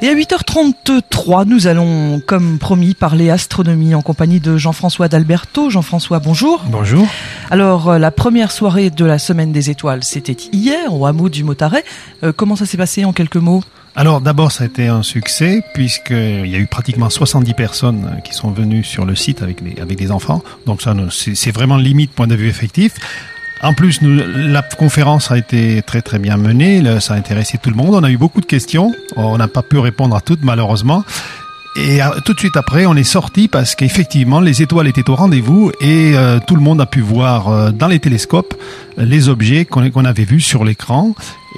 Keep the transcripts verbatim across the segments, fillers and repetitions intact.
Et à huit heures trente-trois, nous allons, comme promis, parler astronomie en compagnie de Jean-François d'Alberto. Jean-François, bonjour. Bonjour. Alors, la première soirée de la Semaine des Étoiles, c'était hier, au hameau du Motaret. Euh, comment ça s'est passé en quelques mots ? Alors d'abord, ça a été un succès puisqu'il y a eu pratiquement soixante-dix personnes qui sont venues sur le site avec, les, avec des enfants. Donc ça, c'est, c'est vraiment limite point de vue effectif. En plus, nous, la conférence a été très très bien menée, ça a intéressé tout le monde. On a eu beaucoup de questions, on n'a pas pu répondre à toutes malheureusement. Et tout de suite après, on est sorti parce qu'effectivement, les étoiles étaient au rendez-vous et euh, tout le monde a pu voir euh, dans les télescopes les objets qu'on, qu'on avait vus sur l'écran.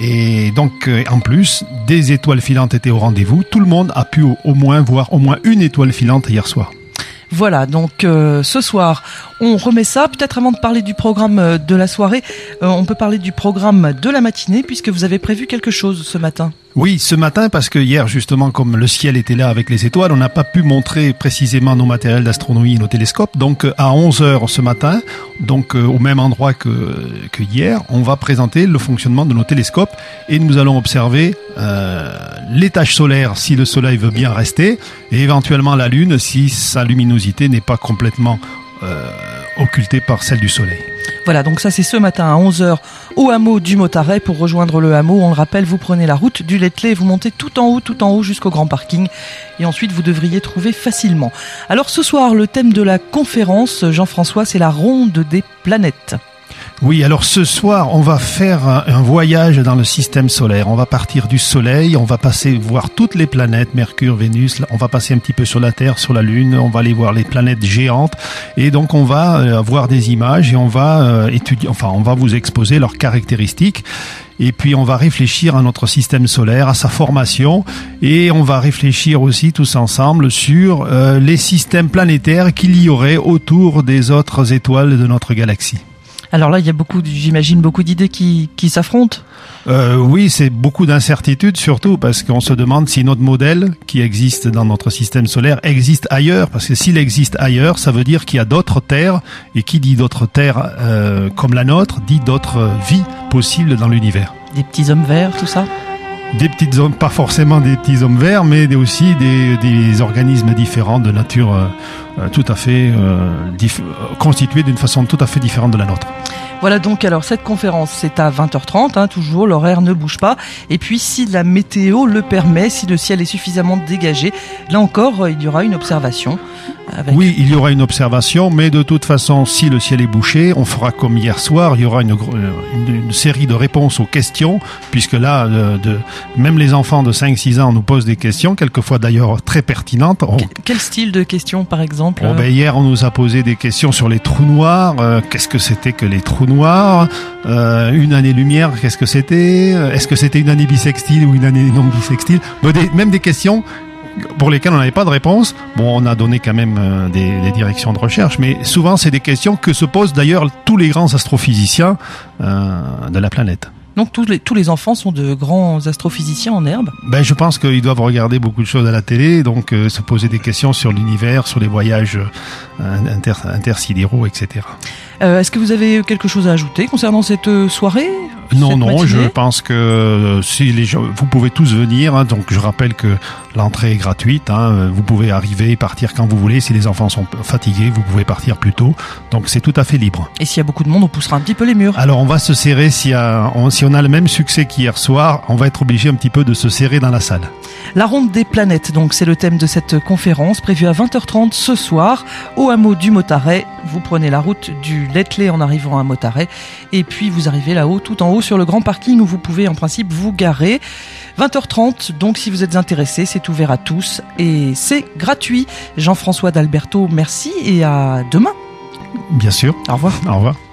Et donc, euh, en plus, des étoiles filantes étaient au rendez-vous. Tout le monde a pu au, au moins voir au moins une étoile filante hier soir. Voilà, donc euh, ce soir, on remet ça. Peut-être avant de parler du programme de la soirée, euh, on peut parler du programme de la matinée puisque vous avez prévu quelque chose ce matin. Oui, ce matin, parce que hier, justement, comme le ciel était là avec les étoiles, on n'a pas pu montrer précisément nos matériels d'astronomie et nos télescopes. Donc, à onze heures ce matin, donc euh, au même endroit que, que hier, on va présenter le fonctionnement de nos télescopes et nous allons observer euh, les taches solaires si le soleil veut bien rester et éventuellement la Lune si sa luminosité n'est pas complètement euh, occultée par celle du soleil. Voilà, donc ça c'est ce matin à onze heures au hameau du Motaret. Pour rejoindre le hameau, on le rappelle, vous prenez la route du Lettelet et vous montez tout en haut, tout en haut jusqu'au grand parking. Et ensuite, vous devriez trouver facilement. Alors ce soir, le thème de la conférence, Jean-François, c'est la ronde des planètes. Oui, alors ce soir, on va faire un, un voyage dans le système solaire. On va partir du Soleil, on va passer voir toutes les planètes, Mercure, Vénus, on va passer un petit peu sur la Terre, sur la Lune, on va aller voir les planètes géantes. Et donc, on va euh, voir des images et on va euh, étudier, enfin, on va vous exposer leurs caractéristiques. Et puis on va réfléchir à notre système solaire, à sa formation, et on va réfléchir aussi tous ensemble sur euh, les systèmes planétaires qu'il y aurait autour des autres étoiles de notre galaxie. Alors là, il y a beaucoup, j'imagine, beaucoup d'idées qui, qui s'affrontent. Euh, oui, c'est beaucoup d'incertitudes, surtout parce qu'on se demande si notre modèle qui existe dans notre système solaire existe ailleurs. Parce que s'il existe ailleurs, ça veut dire qu'il y a d'autres terres. Et qui dit d'autres terres euh, comme la nôtre, dit d'autres vies possibles dans l'univers. Des petits hommes verts, tout ça ? Des petites hommes, pas forcément des petits hommes verts, mais aussi des, des organismes différents de nature euh, tout à fait euh, dif- constitués d'une façon tout à fait différente de la nôtre. Voilà donc, alors cette conférence c'est à vingt heures trente, hein, toujours, l'horaire ne bouge pas. Et puis si la météo le permet, si le ciel est suffisamment dégagé, là encore il y aura une observation. Avec... Oui, il y aura une observation, mais de toute façon, si le ciel est bouché, on fera comme hier soir, il y aura une, une, une série de réponses aux questions, puisque là, de, de, même les enfants de cinq six ans nous posent des questions, quelquefois d'ailleurs très pertinentes. On... Quel style de questions par exemple ? Oh, ben, hier, on nous a posé des questions sur les trous noirs, euh, qu'est-ce que c'était que les trous noirs, euh, une année-lumière, qu'est-ce que c'était, est-ce que c'était une année bissextile ou une année non bissextile, bon, des, même des questions pour lesquelles on n'avait pas de réponse. Bon, on a donné quand même euh, des, des directions de recherche, mais souvent c'est des questions que se posent d'ailleurs tous les grands astrophysiciens euh, de la planète. Donc tous les, tous les enfants sont de grands astrophysiciens en herbe ? Ben, je pense qu'ils doivent regarder beaucoup de choses à la télé, donc euh, se poser des questions sur l'univers, sur les voyages euh, inter, intersidéraux, et cetera. Euh, est-ce que vous avez quelque chose à ajouter concernant cette soirée ? Non, non, je pense que euh, si les gens, vous pouvez tous venir, hein, donc je rappelle que l'entrée est gratuite, hein, vous pouvez arriver et partir quand vous voulez. Si les enfants sont fatigués, vous pouvez partir plus tôt, donc c'est tout à fait libre. Et s'il y a beaucoup de monde, on poussera un petit peu les murs. Alors on va se serrer, si, a, on, si on a le même succès qu'hier soir, on va être obligé un petit peu de se serrer dans la salle. La ronde des planètes, donc c'est le thème de cette conférence prévue à vingt heures trente ce soir au hameau du Motaret. Vous prenez la route du Lettelet en arrivant à Motaret et puis vous arrivez là-haut, tout en haut sur le grand parking où vous pouvez en principe vous garer. vingt heures trente, donc si vous êtes intéressés, c'est ouvert à tous et c'est gratuit. Jean-François d'Alberto, merci et à demain. Bien sûr. Au revoir. Au revoir.